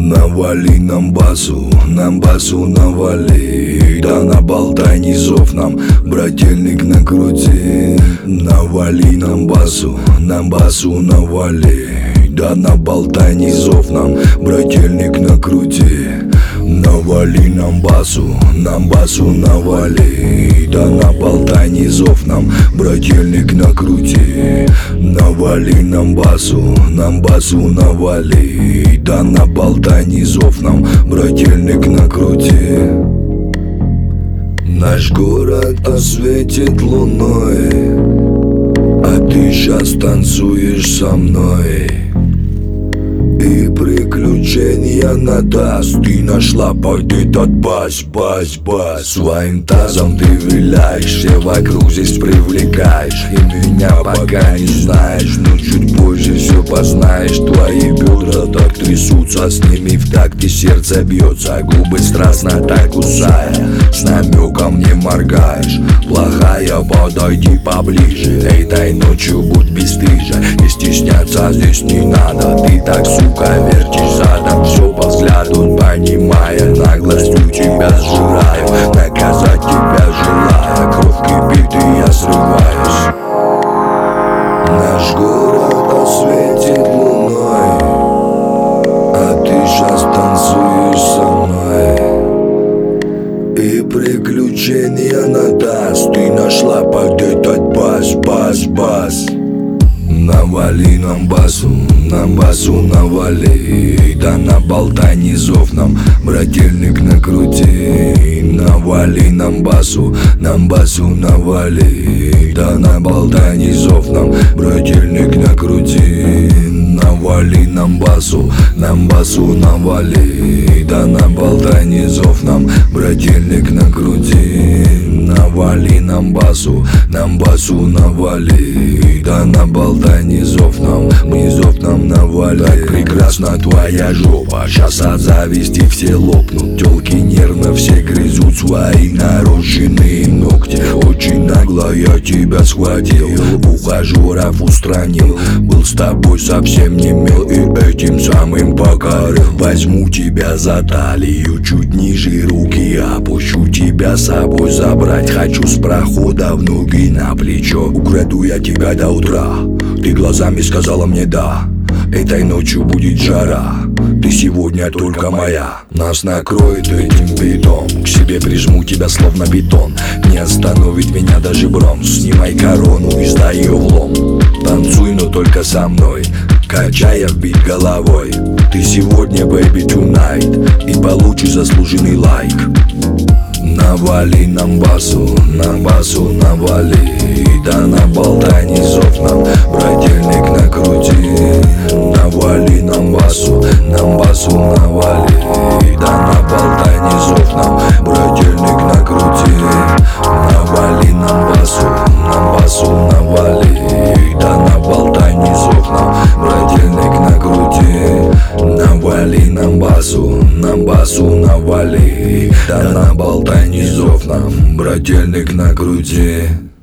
Навали нам басу навали. Да наболтай низов нам, брательник накрути. Навали нам басу навали. Да наболтай низов нам, брательник накрути. Навали нам басу навали. Да наболтай низов нам, брательник накрути. Навали нам басу навали. Да наболтай низов нам, брательник накрути. Наш город осветит луной, а ты щас танцуешь со мной. И приключения надаст. Ты нашла под этот бас. Своим тазом ты виляешь, все вокруг здесь привлекаешь. И меня пока не знаешь, но чуть позже все познаешь. Твои бедра так трясутся, с ними в такт и сердце бьется. Губы страстно так кусая, с намеком не моргаешь. Плохая, подойди поближе, этой ночью будь бесстыжа. Не стесняться здесь не надо, ты так, сука, вертишь задом. Все по взгляду понимая, наглостью тебя сжираю. Наказать тебя желая, кровь кипит и я срываюсь. Наш город осветит луной, а ты щас танцуешь со мной. И приключения надаст. Ты нашла под этот бас. Навали нам басу навали. Да наболтай низов нам, брательник накрути. Навали нам басу навали. Да наболтай низов нам, брательник накрути. Навали нам басу навали. Да наболтай низов нам, брательник накрути. Навали нам басу навали. Да наболтай низов нам навали. Так прекрасна твоя жопа, щас от зависти все лопнут. Тёлки нервно все грызут свои нарощенные ногти. Очень нагло я тебя схватил, ухажеров устранил. Был с тобой совсем не мил и этим самым покорил. Возьму тебя за талию, чуть ниже руки опущу. Тебя с собой забрать хочу с прохода в ноги на плечо. Украду я тебя до утра, ты глазами сказала мне да. Этой ночью будет жара, ты сегодня только моя. Нас накроет этим бетон, к себе прижму тебя словно бетон. Не остановит меня даже бронз. Снимай корону и сдай ее в лом. Танцуй, но только со мной, качая в бит головой. Ты сегодня, baby, tonight, и получишь заслуженный лайк. Навали нам басу навали. Да наболтай низов нам, брательник накрути. Навали нам басу навали. Да наболтай низов нам, брательник накрути. Навали нам басу навали. Да наболтай низов нам, брательник накрути. Навали нам басу навали. Да наболтай низов нам, брательник накрути.